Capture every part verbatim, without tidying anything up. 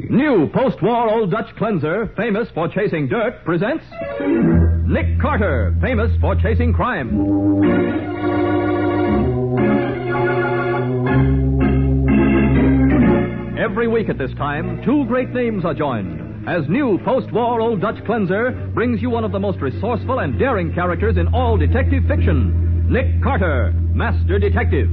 New post-war Old Dutch cleanser, famous for chasing dirt, presents Nick Carter, famous for chasing crime. Every week at this time, two great names are joined as new post-war Old Dutch cleanser brings you one of the most resourceful and daring characters in all detective fiction, Nick Carter, Master Detective.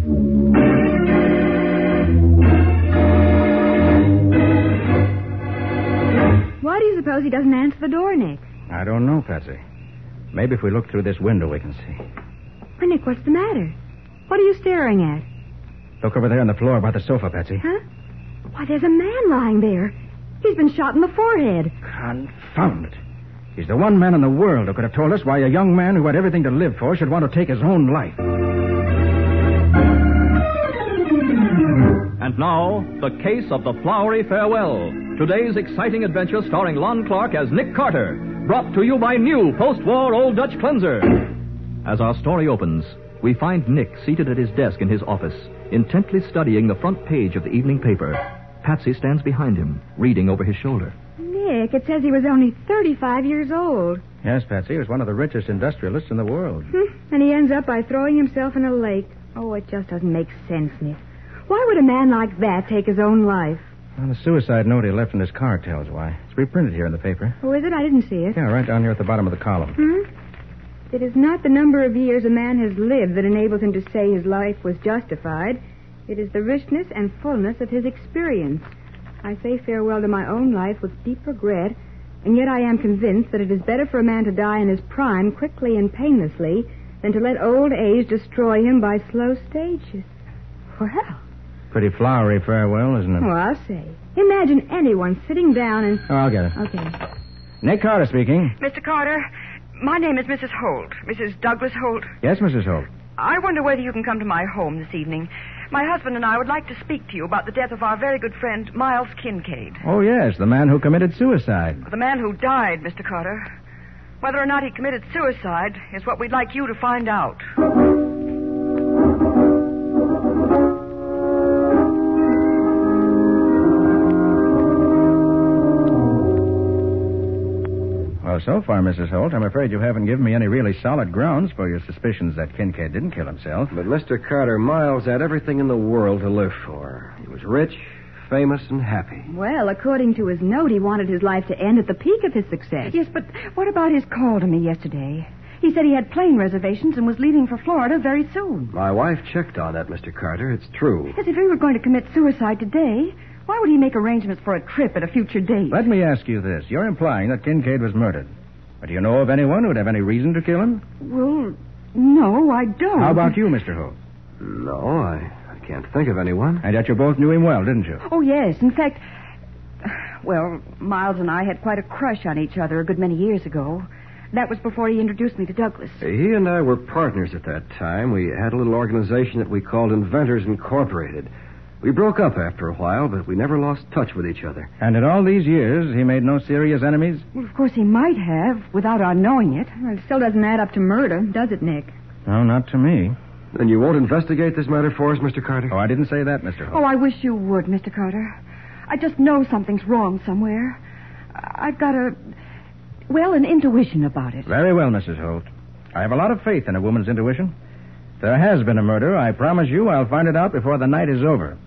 Why do you suppose he doesn't answer the door, Nick? I don't know, Patsy. Maybe if we look through this window, we can see. Well, Nick, what's the matter? What are you staring at? Look over there on the floor by the sofa, Patsy. Huh? Why, there's a man lying there. He's been shot in the forehead. Confound it. He's the one man in the world who could have told us why a young man who had everything to live for should want to take his own life. And now, the case of the Flowery Farewell. Today's exciting adventure starring Lon Clark as Nick Carter. Brought to you by new post-war Old Dutch cleanser. As our story opens, we find Nick seated at his desk in his office, intently studying the front page of the evening paper. Patsy stands behind him, reading over his shoulder. Nick, it says he was only thirty-five years old. Yes, Patsy, he was one of the richest industrialists in the world. Hmm. And he ends up by throwing himself in a lake. Oh, it just doesn't make sense, Nick. Why would a man like that take his own life? Well, the suicide note he left in his car tells why. It's reprinted here in the paper. Oh, is it? I didn't see it. Yeah, right down here at the bottom of the column. Hmm? It is not the number of years a man has lived that enables him to say his life was justified. It is the richness and fullness of his experience. I say farewell to my own life with deep regret, and yet I am convinced that it is better for a man to die in his prime quickly and painlessly than to let old age destroy him by slow stages. Well... Pretty flowery farewell, isn't it? Oh, I'll say. Imagine anyone sitting down and... Oh, I'll get it. Okay. Nick Carter speaking. Mister Carter, my name is Missus Holt. Missus Douglas Holt. Yes, Missus Holt. I wonder whether you can come to my home this evening. My husband and I would like to speak to you about the death of our very good friend, Miles Kincaid. Oh, yes, the man who committed suicide. The man who died, Mister Carter. Whether or not he committed suicide is what we'd like you to find out. Well, so far, Missus Holt, I'm afraid you haven't given me any really solid grounds for your suspicions that Kincaid didn't kill himself. But Mister Carter, Miles had everything in the world to live for. He was rich, famous, and happy. Well, according to his note, he wanted his life to end at the peak of his success. Yes, but what about his call to me yesterday? He said he had plane reservations and was leaving for Florida very soon. My wife checked on that, Mister Carter. It's true. As if he were going to commit suicide today. Why would he make arrangements for a trip at a future date? Let me ask you this. You're implying that Kincaid was murdered. But do you know of anyone who would have any reason to kill him? Well, no, I don't. How about you, Mister Holt? No, I, I can't think of anyone. And yet you both knew him well, didn't you? Oh, yes. In fact, well, Miles and I had quite a crush on each other a good many years ago. That was before he introduced me to Douglas. He and I were partners at that time. We had a little organization that we called Inventors Incorporated. We broke up after a while, but we never lost touch with each other. And in all these years, he made no serious enemies? Well, of course, he might have, without our knowing it. Well, it still doesn't add up to murder, does it, Nick? No, not to me. Then you won't investigate this matter for us, Mister Carter? Oh, I didn't say that, Mister Holt. Oh, I wish you would, Mister Carter. I just know something's wrong somewhere. I've got a, well, an intuition about it. Very well, Missus Holt. I have a lot of faith in a woman's intuition. If there has been a murder, I promise you I'll find it out before the night is over.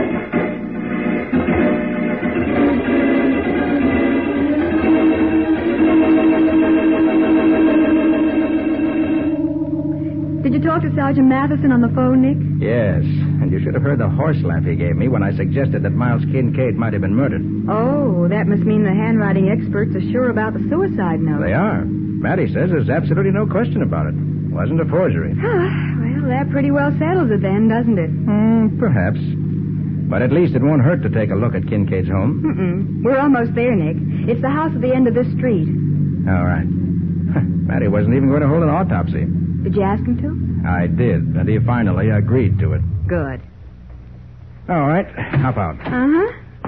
Did you talk to Sergeant Matheson on the phone, Nick? Yes, and you should have heard the horse laugh he gave me when I suggested that Miles Kincaid might have been murdered. Oh, that must mean the handwriting experts are sure about the suicide note. They are. Matty says there's absolutely no question about it. It wasn't a forgery. Well, that pretty well settles it then, doesn't it? Hmm, perhaps. But at least it won't hurt to take a look at Kincaid's home. Mm-mm. We're almost there, Nick. It's the house at the end of this street. All right. Matty wasn't even going to hold an autopsy. Did you ask him to? I did, and he finally agreed to it. Good. All right, hop out. Uh-huh.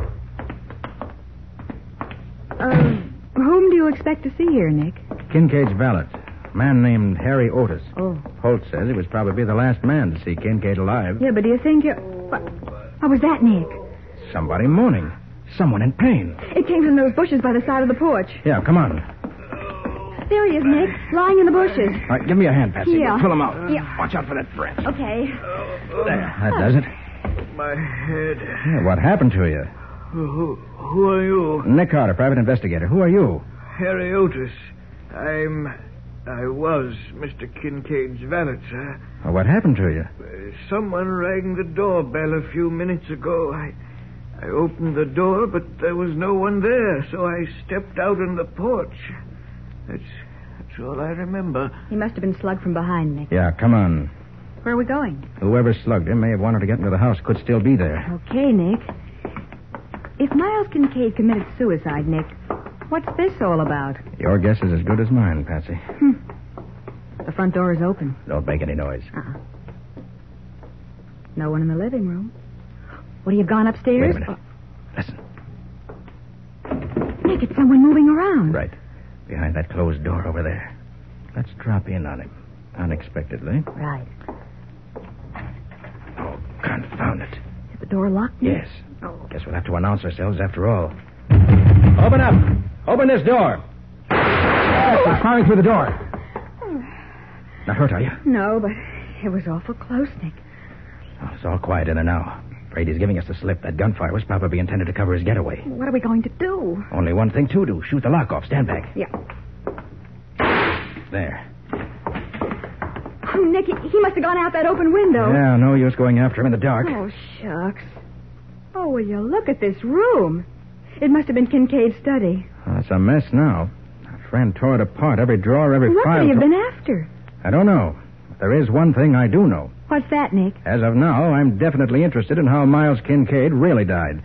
Uh, whom do you expect to see here, Nick? Kincaid's valet, a man named Harry Otis. Oh. Holt says he was probably the last man to see Kincaid alive. Yeah, but do you think you're... What, what was that, Nick? Somebody moaning. Someone in pain. It came from those bushes by the side of the porch. Yeah, come on. There he is, Nick, lying in the bushes. All right, give me a hand, Patsy. Yeah. Pull him out. Yeah. Watch out for that branch. Okay. There, that does it. My head. Yeah, what happened to you? Who, who are you? Nick Carter, private investigator. Who are you? Harry Otis. I'm... I was Mister Kincaid's valet, sir. Well, what happened to you? Uh, someone rang the doorbell a few minutes ago. I... I opened the door, but there was no one there, so I stepped out on the porch. That's... That's all I remember. He must have been slugged from behind, Nick. Yeah, come on. Where are we going? Whoever slugged him may have wanted to get into the house. Could still be there. Okay, Nick. If Miles Kincaid committed suicide, Nick, what's this all about? Your guess is as good as mine, Patsy. Hmm. The front door is open. Don't make any noise. Uh-uh. No one in the living room. What, have you gone upstairs? Wait a minute. Listen. Nick, it's someone moving around. Right. Behind that closed door over there. Let's drop in on him. Unexpectedly. Right. Oh, confound it. Is the door locked, Nick? Yes. Oh. Guess we'll have to announce ourselves after all. Open up! Open this door! We're firing through the door. Not hurt, are you? No, but it was awful close, Nick. Oh, it's all quiet in there now. Afraid he's giving us the slip. That gunfire was probably intended to cover his getaway. What are we going to do? Only one thing to do. Shoot the lock off. Stand back. Yeah. There. Oh, Nick, he, he must have gone out that open window. Yeah, no use going after him in the dark. Oh, shucks. Oh, will you look at this room? It must have been Kincaid's study. Oh, it's a mess now. Our friend tore it apart. Every drawer, every What file. could he have to- been after? I don't know. But there is one thing I do know. What's that, Nick? As of now, I'm definitely interested in how Miles Kincaid really died.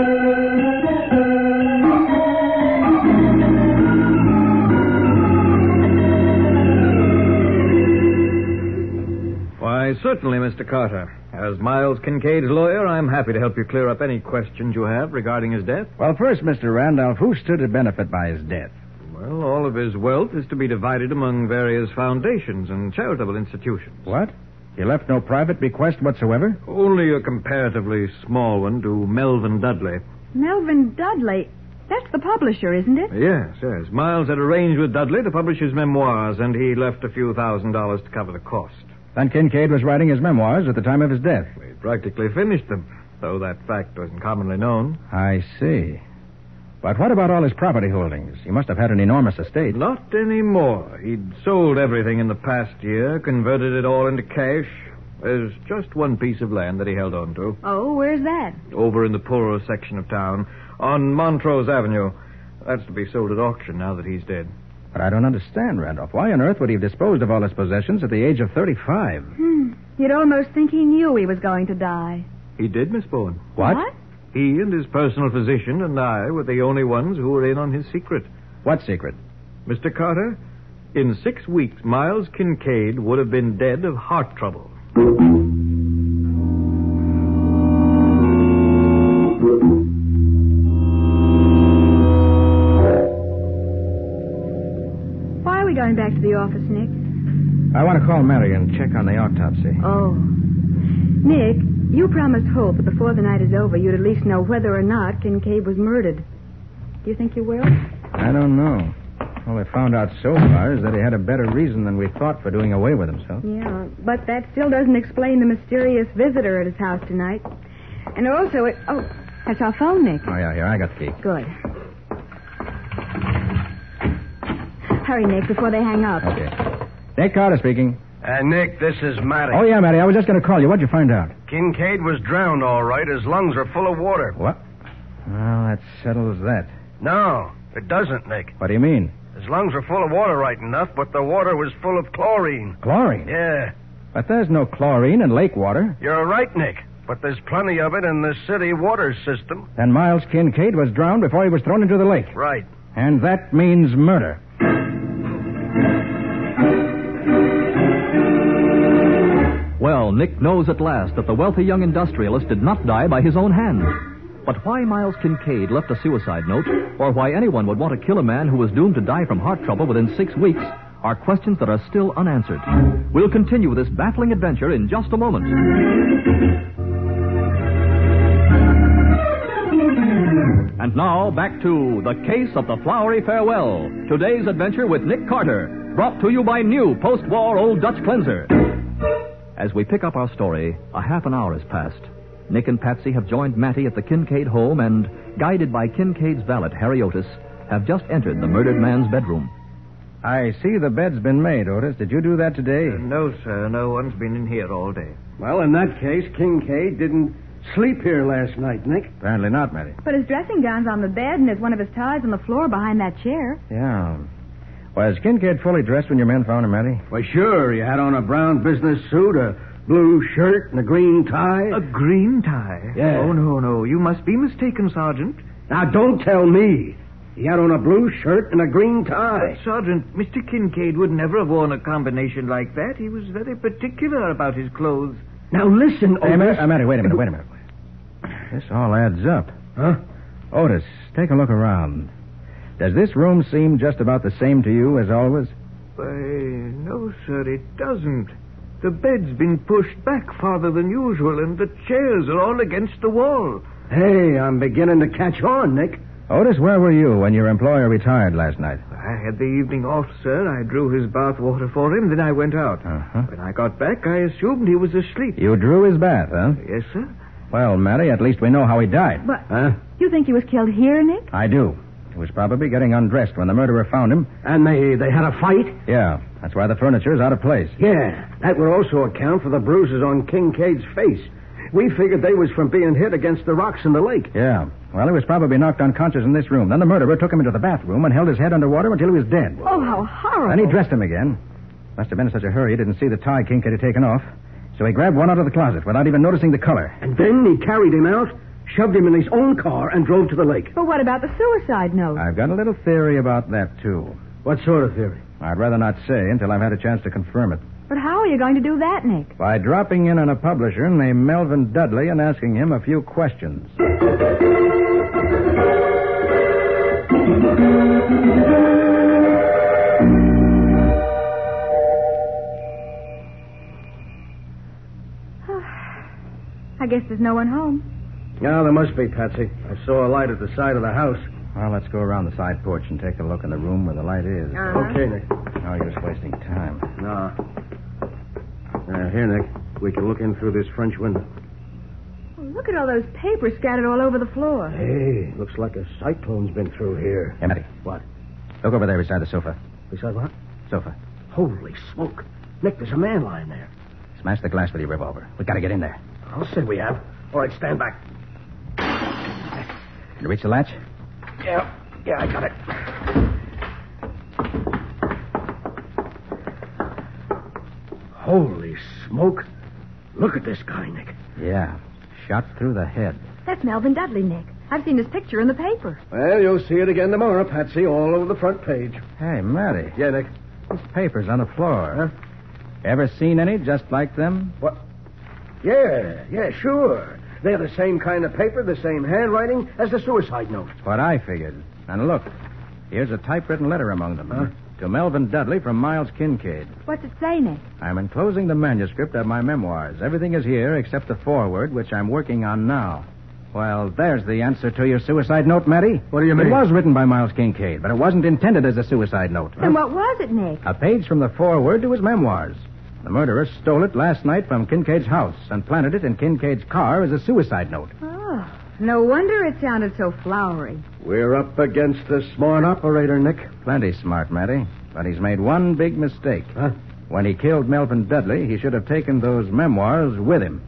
Why, certainly, Mister Carter. As Miles Kincaid's lawyer, I'm happy to help you clear up any questions you have regarding his death. Well, first, Mister Randolph, who stood to benefit by his death? Well, all of his wealth is to be divided among various foundations and charitable institutions. What? He left no private bequest whatsoever? Only a comparatively small one to Melvin Dudley. Melvin Dudley. That's the publisher, isn't it? Yes, yes. Miles had arranged with Dudley to publish his memoirs, and he left a few thousand dollars to cover the cost. Then Kincaid was writing his memoirs at the time of his death. He practically finished them, though that fact wasn't commonly known. I see. But what about all his property holdings? He must have had an enormous estate. Not anymore. He'd sold everything in the past year, converted it all into cash. There's just one piece of land that he held on to. Oh, where's that? Over in the poorer section of town, on Montrose Avenue. That's to be sold at auction now that he's dead. But I don't understand, Randolph. Why on earth would he have disposed of all his possessions at the age of thirty-five? Hmm. You'd almost think he knew he was going to die. He did, Miss Bowen. What? What? He and his personal physician and I were the only ones who were in on his secret. What secret? Mister Carter, in six weeks, Miles Kincaid would have been dead of heart trouble. Why are we going back to the office, Nick? I want to call Mary and check on the autopsy. Oh. Nick, you promised Hope that before the night is over, you'd at least know whether or not Kincaid was murdered. Do you think you will? I don't know. All I found out so far is that he had a better reason than we thought for doing away with himself. Yeah, but that still doesn't explain the mysterious visitor at his house tonight. And also, it... Oh, that's our phone, Nick. Oh, yeah, here, I got the key. Good. Hurry, Nick, before they hang up. Okay. Nick Carter speaking. Uh, Nick, this is Matty. Oh, yeah, Matty, I was just going to call you. What'd you find out? Kincaid was drowned, all right. His lungs are full of water. What? Well, that settles that. No, it doesn't, Nick. What do you mean? His lungs are full of water right enough, but the water was full of chlorine. Chlorine? Yeah. But there's no chlorine in lake water. You're right, Nick. But there's plenty of it in the city water system. Then Miles Kincaid was drowned before he was thrown into the lake. Right. And that means murder. Well, Nick knows at last that the wealthy young industrialist did not die by his own hand. But why Miles Kincaid left a suicide note, or why anyone would want to kill a man who was doomed to die from heart trouble within six weeks, are questions that are still unanswered. We'll continue this baffling adventure in just a moment. And now, back to The Case of the Flowery Farewell. Today's adventure with Nick Carter, brought to you by new post-war Old Dutch Cleanser. As we pick up our story, a half an hour has passed. Nick and Patsy have joined Mattie at the Kincaid home and, guided by Kincaid's valet, Harry Otis, have just entered the murdered man's bedroom. I see the bed's been made, Otis. Did you do that today? Uh, no, sir. No one's been in here all day. Well, in that case, Kincaid didn't sleep here last night, Nick. Apparently not, Mattie. But his dressing gown's on the bed, and there's one of his ties on the floor behind that chair. Yeah. Was Kincaid fully dressed when your men found him, Mattie? Well, sure. He had on a brown business suit, a blue shirt, and a green tie. A green tie? Yeah. Oh, no, no. You must be mistaken, Sergeant. Now, don't tell me. He had on a blue shirt and a green tie. But, Sergeant, Mister Kincaid would never have worn a combination like that. He was very particular about his clothes. Now, listen, Otis. Hey, Mattie, uh, Mattie, wait a minute, wait a minute. This all adds up. Huh? Otis, take a look around. Does this room seem just about the same to you as always? Why, no, sir, it doesn't. The bed's been pushed back farther than usual, and the chairs are all against the wall. Hey, I'm beginning to catch on, Nick. Otis, where were you when your employer retired last night? I had the evening off, sir. I drew his bath water for him, then I went out. Uh-huh. When I got back, I assumed he was asleep. You drew his bath, huh? Yes, sir. Well, Mattie, at least we know how he died. But Huh? you think he was killed here, Nick? I do. He was probably getting undressed when the murderer found him. And they, they had a fight? Yeah, that's why the furniture is out of place. Yeah, that would also account for the bruises on Kincaid's face. We figured they was from being hit against the rocks in the lake. Yeah. Well, he was probably knocked unconscious in this room. Then the murderer took him into the bathroom and held his head underwater until he was dead. Oh, how horrible. Then he dressed him again. Must have been in such a hurry he didn't see the tie Kincaid had taken off. So he grabbed one out of the closet without even noticing the color. And then he carried him out, shoved him in his own car, and drove to the lake. But what about the suicide note? I've got a little theory about that, too. What sort of theory? I'd rather not say until I've had a chance to confirm it. But how are you going to do that, Nick? By dropping in on a publisher named Melvin Dudley and asking him a few questions. I guess there's no one home. No, there must be, Patsy. I saw a light at the side of the house. Well, let's go around the side porch and take a look in the room where the light is. Uh-huh. Okay, Nick. Oh, you're just wasting time. No. Uh, here, Nick. We can look in through this French window. Oh, look at all those papers scattered all over the floor. Hey, looks like a cyclone's been through here. Hey, Mattie. What? Look over there beside the sofa. Beside what? Sofa. Holy smoke. Nick, there's a man lying there. Smash the glass with your revolver. We gotta get in there. I'll say we have. All right, stand back. Did you reach the latch? Yeah, yeah, I got it. Holy smoke. Look at this guy, Nick. Yeah. Shot through the head. That's Melvin Dudley, Nick. I've seen his picture in the paper. Well, you'll see it again tomorrow, Patsy, all over the front page. Hey, Mattie. Yeah, Nick. These papers on the floor. Huh? Ever seen any just like them? What? Yeah, yeah, sure. They're the same kind of paper, the same handwriting as the suicide note. What I figured. And look, here's a typewritten letter among them. Huh? To Melvin Dudley from Miles Kincaid. What's it say, Nick? I'm enclosing the manuscript of my memoirs. Everything is here except the foreword, which I'm working on now. Well, there's the answer to your suicide note, Mattie. What do you mean? It was written by Miles Kincaid, but it wasn't intended as a suicide note. Then what was it, Nick? A page from the foreword to his memoirs. The murderer stole it last night from Kincaid's house and planted it in Kincaid's car as a suicide note. Oh, no wonder it sounded so flowery. We're up against the smart operator, Nick. Plenty smart, Mattie. But he's made one big mistake. Huh? When he killed Melvin Dudley, he should have taken those memoirs with him.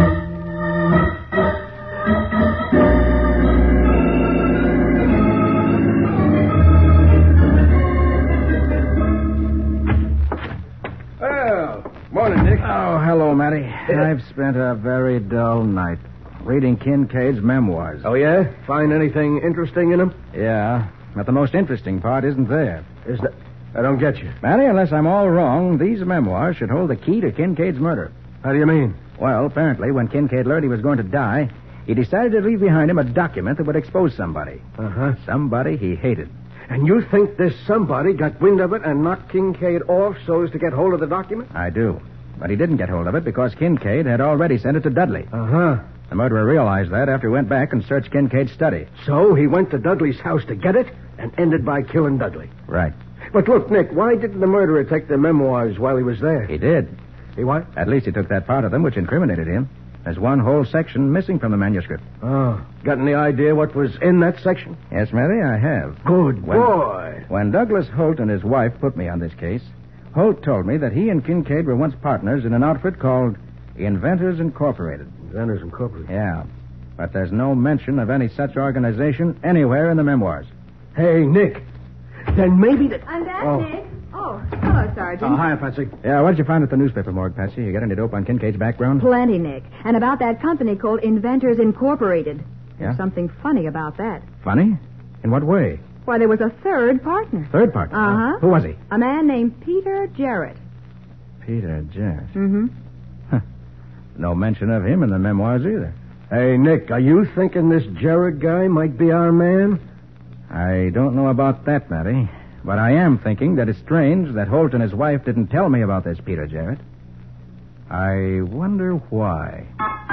Well, morning, Nick. Oh, hello, Mattie. I've spent a very dull night reading Kincaid's memoirs. Oh, yeah? Find anything interesting in them? Yeah, but the most interesting part isn't there. Is that... I don't get you. Mattie, unless I'm all wrong, these memoirs should hold the key to Kincaid's murder. How do you mean? Well, apparently, when Kincaid learned he was going to die, he decided to leave behind him a document that would expose somebody. Uh-huh. Somebody he hated. And you think this somebody got wind of it and knocked Kincaid off so as to get hold of the document? I do. But he didn't get hold of it because Kincaid had already sent it to Dudley. Uh-huh. The murderer realized that after he went back and searched Kincaid's study. So he went to Dudley's house to get it and ended by killing Dudley. Right. But look, Nick, why didn't the murderer take the memoirs while he was there? He did. He what? At least he took that part of them which incriminated him. There's one whole section missing from the manuscript. Oh. Got any idea what was in that section? Yes, Matty, I have. Good When- boy. When Douglas Holt and his wife put me on this case, Holt told me that he and Kincaid were once partners in an outfit called Inventors Incorporated. Inventors Incorporated. Yeah. But there's no mention of any such organization anywhere in the memoirs. Hey, Nick. Then maybe the... I'm back, Oh. Nick. Oh, hello, Sergeant. Oh, hi, Patsy. Yeah, what did you find at the newspaper morgue, Patsy? You got any dope on Kincaid's background? Plenty, Nick. And about that company called Inventors Incorporated. Yeah? There's something funny about that. Funny? In what way? Why, there was a third partner. Third partner? Uh-huh. Who was he? A man named Peter Jarrett. Peter Jarrett. Mm-hmm. No mention of him in the memoirs either. Hey, Nick, are you thinking this Jarrett guy might be our man? I don't know about that, Matty. But I am thinking that it's strange that Holt and his wife didn't tell me about this Peter Jarrett. I wonder why.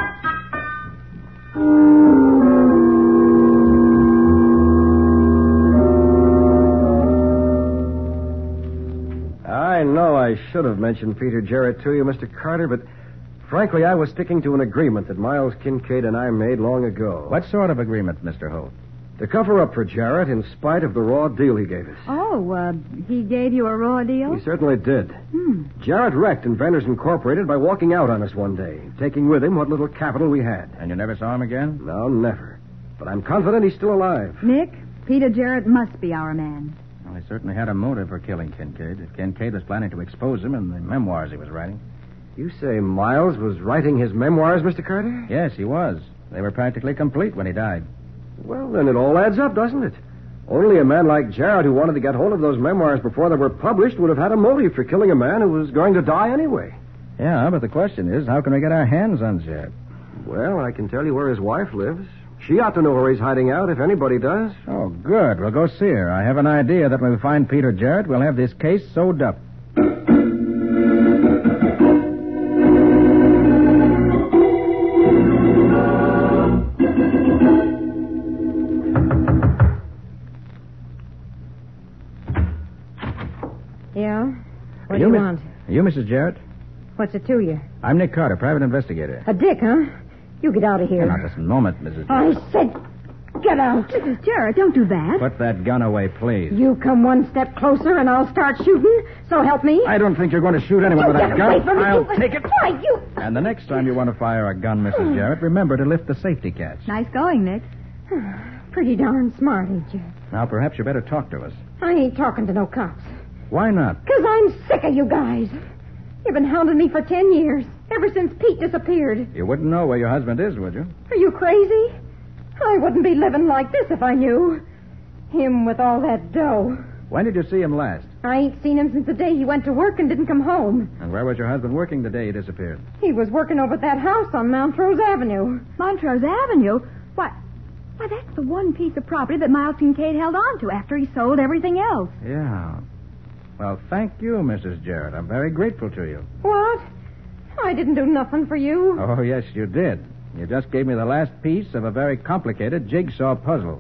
I know I should have mentioned Peter Jarrett to you, Mister Carter, but frankly, I was sticking to an agreement that Miles Kincaid and I made long ago. What sort of agreement, Mister Holt? To cover up for Jarrett in spite of the raw deal he gave us. Oh, uh, he gave you a raw deal? He certainly did. Hmm. Jarrett wrecked Inventors Incorporated by walking out on us one day, taking with him what little capital we had. And you never saw him again? No, never. But I'm confident he's still alive. Nick, Peter Jarrett must be our man. Well, he certainly had a motive for killing Kincaid. If Kincaid was planning to expose him in the memoirs he was writing. You say Miles was writing his memoirs, Mister Carter? Yes, he was. They were practically complete when he died. Well, then it all adds up, doesn't it? Only a man like Jarrett who wanted to get hold of those memoirs before they were published would have had a motive for killing a man who was going to die anyway. Yeah, but the question is, how can we get our hands on Jarrett? Well, I can tell you where his wife lives. She ought to know where he's hiding out, if anybody does. Oh, good. We'll go see her. I have an idea that when we find Peter Jarrett, we'll have this case sewed up. Yeah? What Are do you Mi- want? Are you Missus Jarrett? What's it to you? I'm Nick Carter, private investigator. A dick, huh? You get out of here. Now, just a moment, Missus Jarrett. I said, get out. Missus Jarrett, don't do that. Put that gun away, please. You come one step closer and I'll start shooting. So help me. I don't think you're going to shoot anyone You with that get gun. away from me. I'll you... take it. Why, you... And the next time you want to fire a gun, Missus Jarrett, remember to lift the safety catch. Nice going, Nick. Pretty darn smart, ain't you? Now, perhaps you better talk to us. I ain't talking to no cops. Why not? Because I'm sick of you guys. You've been hounding me for ten years, ever since Pete disappeared. You wouldn't know where your husband is, would you? Are you crazy? I wouldn't be living like this if I knew. Him with all that dough. When did you see him last? I ain't seen him since the day he went to work and didn't come home. And where was your husband working the day he disappeared? He was working over at that house on Montrose Avenue. Montrose Avenue? Why, why, that's the one piece of property that Miles Kincaid held on to after he sold everything else. Yeah. Well, thank you, Missus Jarrett. I'm very grateful to you. What? I didn't do nothing for you. Oh, yes, you did. You just gave me the last piece of a very complicated jigsaw puzzle.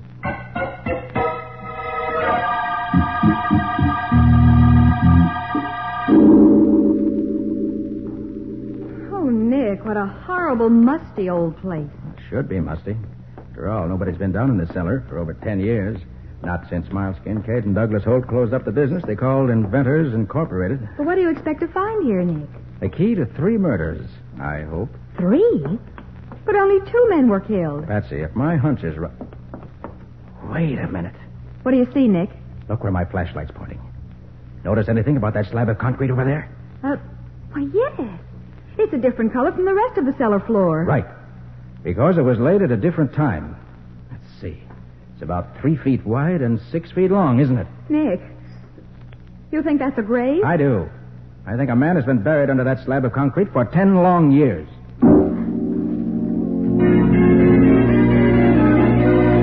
Oh, Nick, what a horrible, musty old place. It should be musty. After all, nobody's been down in the cellar for over ten years. Not since Miles Kincaid and Douglas Holt closed up the business they called Inventors Incorporated. But what do you expect to find here, Nick? The key to three murders, I hope. Three? But only two men were killed. Patsy, if my hunch is right... Wait a minute. What do you see, Nick? Look where my flashlight's pointing. Notice anything about that slab of concrete over there? Uh, why, yes. It's a different color from the rest of the cellar floor. Right. Because it was laid at a different time. Let's see. It's about three feet wide and six feet long, isn't it? Nick, you think that's a grave? I do. I think a man has been buried under that slab of concrete for ten long years.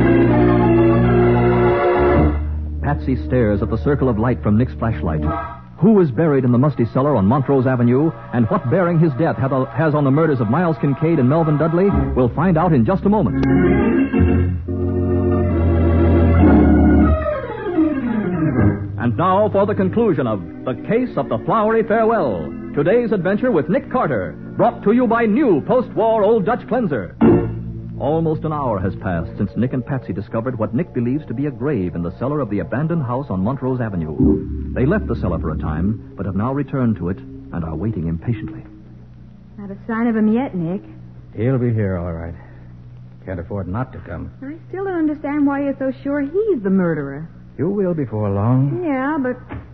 Patsy stares at the circle of light from Nick's flashlight. Who is buried in the musty cellar on Montrose Avenue, and what bearing his death has on the murders of Miles Kincaid and Melvin Dudley, we'll find out in just a moment. And now for the conclusion of The Case of the Flowery Farewell. Today's adventure with Nick Carter, brought to you by new post-war Old Dutch Cleanser. Almost an hour has passed since Nick and Patsy discovered what Nick believes to be a grave in the cellar of the abandoned house on Montrose Avenue. They left the cellar for a time, but have now returned to it and are waiting impatiently. Not a sign of him yet, Nick. He'll be here, all right. Can't afford not to come. I still don't understand why you're so sure he's the murderer. You will before long. Yeah, but...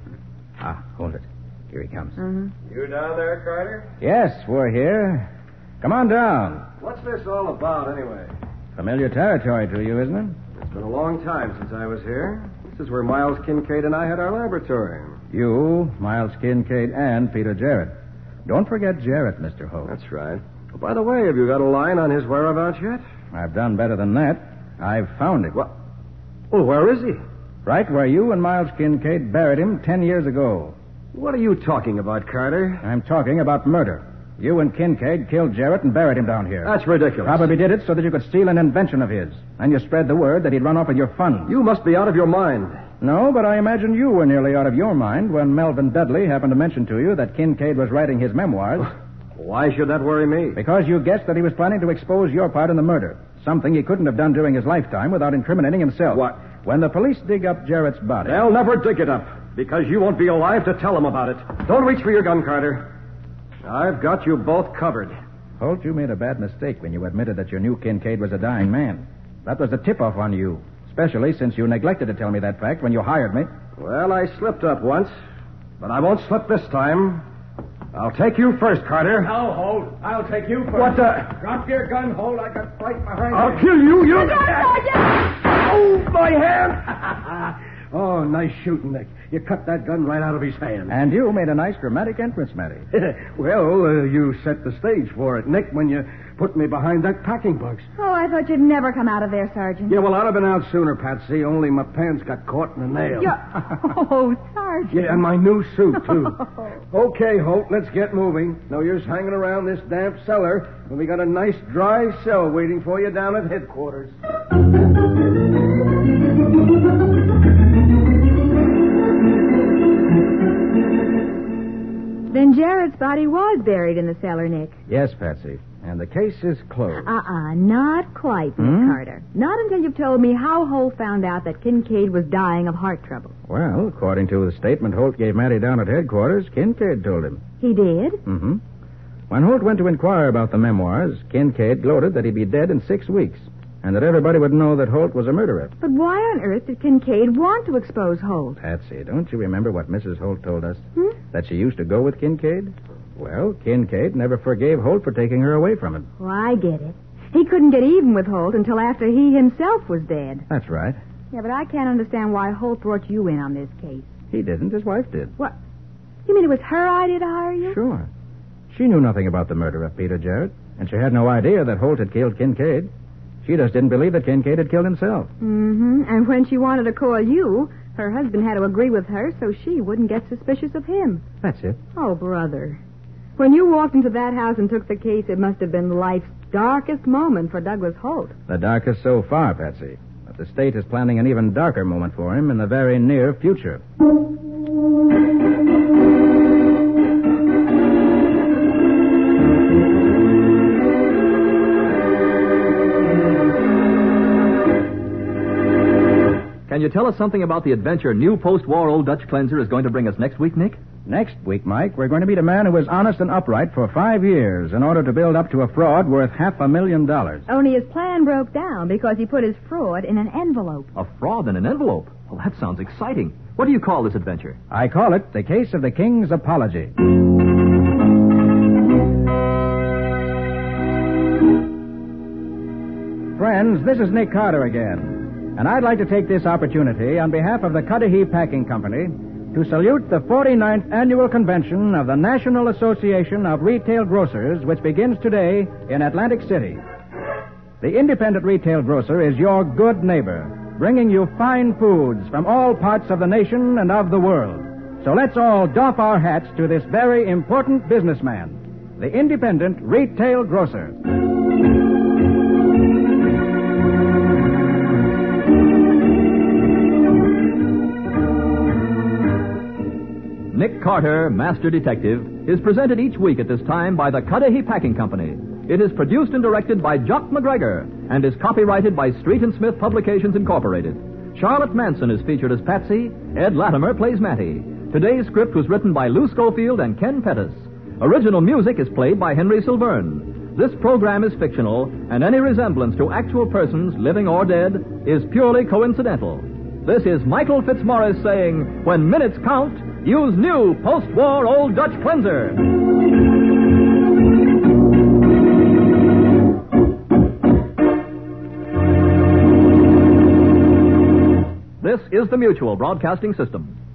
Ah, hold it. Here he comes. Uh-huh. You down there, Carter? Yes, we're here. Come on down. What's this all about, anyway? Familiar territory to you, isn't it? It's been a long time since I was here. This is where Miles Kincaid and I had our laboratory. You, Miles Kincaid, and Peter Jarrett. Don't forget Jarrett, Mister Holt. That's right. Oh, by the way, have you got a line on his whereabouts yet? I've done better than that. I've found him. What? Well, where is he? Right where you and Miles Kincaid buried him ten years ago. What are you talking about, Carter? I'm talking about murder. You and Kincaid killed Jarrett and buried him down here. That's ridiculous. Probably did it so that you could steal an invention of his. And you spread the word that he'd run off with your funds. You must be out of your mind. No, but I imagine you were nearly out of your mind when Melvin Dudley happened to mention to you that Kincaid was writing his memoirs. Why should that worry me? Because you guessed that he was planning to expose your part in the murder. Something he couldn't have done during his lifetime without incriminating himself. What? When the police dig up Jarrett's body... They'll never dig it up, because you won't be alive to tell them about it. Don't reach for your gun, Carter. I've got you both covered. Holt, you made a bad mistake when you admitted that you knew Kincaid was a dying man. That was a tip-off on you, especially since you neglected to tell me that fact when you hired me. Well, I slipped up once, but I won't slip this time. I'll take you first, Carter. No, Holt. I'll take you first. What the... Drop your gun, Holt. I got fight behind I'll you. kill you, you... Oh, my hand! Oh, nice shooting, Nick. You cut that gun right out of his hand. And you made a nice dramatic entrance, Matty. Well, uh, you set the stage for it, Nick, when you put me behind that packing box. Oh, I thought you'd never come out of there, Sergeant. Yeah, well, I'd have been out sooner, Patsy, only my pants got caught in a nail. Yeah. Oh, Sergeant. Yeah, and my new suit, too. Okay, Holt, let's get moving. No use hanging around this damp cellar when we got a nice dry cell waiting for you down at headquarters. Then Jarrett's body was buried in the cellar, Nick. Yes, Patsy. And the case is closed. Uh-uh, not quite, Miss Hmm? Carter. Not until you've told me how Holt found out that Kincaid was dying of heart trouble. Well, according to the statement Holt gave Matty down at headquarters, Kincaid told him. He did? Mm-hmm. When Holt went to inquire about the memoirs, Kincaid gloated that he'd be dead in six weeks, and that everybody would know that Holt was a murderer. But why on earth did Kincaid want to expose Holt? Patsy, don't you remember what Missus Holt told us? Hmm? That she used to go with Kincaid? Well, Kincaid never forgave Holt for taking her away from him. Oh, I get it. He couldn't get even with Holt until after he himself was dead. That's right. Yeah, but I can't understand why Holt brought you in on this case. He didn't. His wife did. What? You mean it was her idea to hire you? Sure. She knew nothing about the murder of Peter Jarrett, and she had no idea that Holt had killed Kincaid. She just didn't believe that Kincaid had killed himself. Mm-hmm. And when she wanted to call you, her husband had to agree with her so she wouldn't get suspicious of him. That's it. Oh, brother. When you walked into that house and took the case, it must have been life's darkest moment for Douglas Holt. The darkest so far, Patsy. But the state is planning an even darker moment for him in the very near future. Can you tell us something about the adventure new post-war Old Dutch Cleanser is going to bring us next week, Nick? Next week, Mike, we're going to meet a man who was honest and upright for five years in order to build up to a fraud worth half a million dollars. Only his plan broke down because he put his fraud in an envelope. A fraud in an envelope? Well, that sounds exciting. What do you call this adventure? I call it The Case of the King's Apology. Friends, this is Nick Carter again. And I'd like to take this opportunity on behalf of the Cudahy Packing Company to salute the forty-ninth Annual Convention of the National Association of Retail Grocers, which begins today in Atlantic City. The independent retail grocer is your good neighbor, bringing you fine foods from all parts of the nation and of the world. So let's all doff our hats to this very important businessman, the independent retail grocer. Nick Carter, Master Detective, is presented each week at this time by the Cudahy Packing Company. It is produced and directed by Jock McGregor and is copyrighted by Street and Smith Publications, Incorporated. Charlotte Manson is featured as Patsy. Ed Latimer plays Matty. Today's script was written by Lou Schofield and Ken Pettis. Original music is played by Henry Silverne. This program is fictional, and any resemblance to actual persons, living or dead, is purely coincidental. This is Michael Fitzmaurice saying, when minutes count, use new post-war Old Dutch Cleanser. This is the Mutual Broadcasting System.